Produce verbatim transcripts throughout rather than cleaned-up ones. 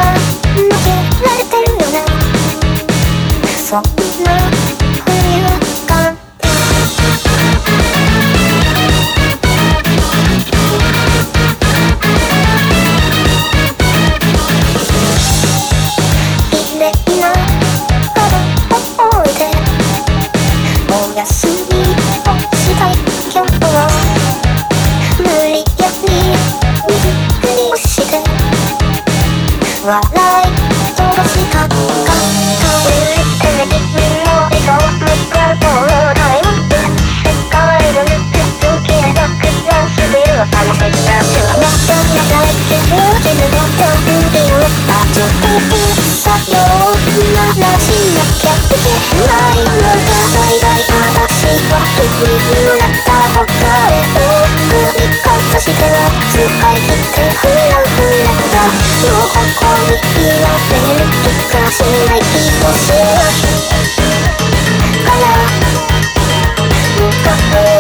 負けられてるよな。そんな不愉感綺麗なあの思い出おやすみをしたい今日は無理やり水繰りして笑い飛ばしたか帰って君の笑顔向かうとタイムで世界の抜けけなくなすべる話だってまた流れてる自分の旅を立ちてさようならしなきゃいけないのだ大々私は君になった他へを繰り返しては使い切ってフラフラだのここに言われる気がしない気もしないから向かう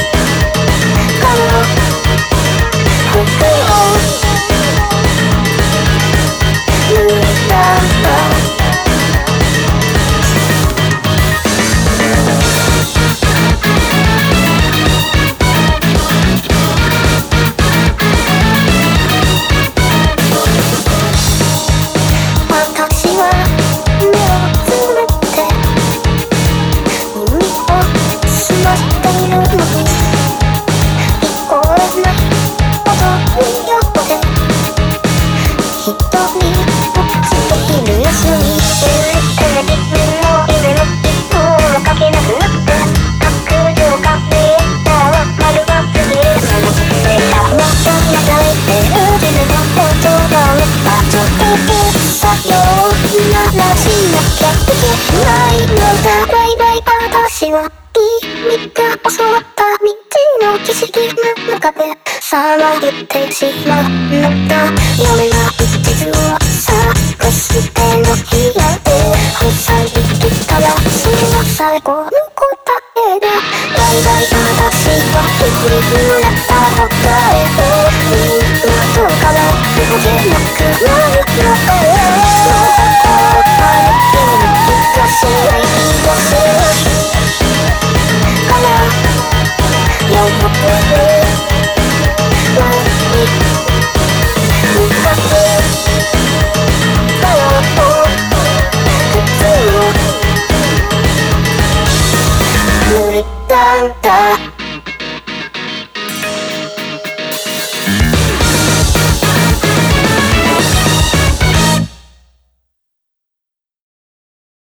から服を脱いだ私は君が教わった道の景色の中でさまよってしまうのだ読めない地図を探しての部屋で塞いできたらそれは最後の答えだ大々私は君になった答えをみんなどうから動けなくなるのかその心を変えてる気がしない気がするからよく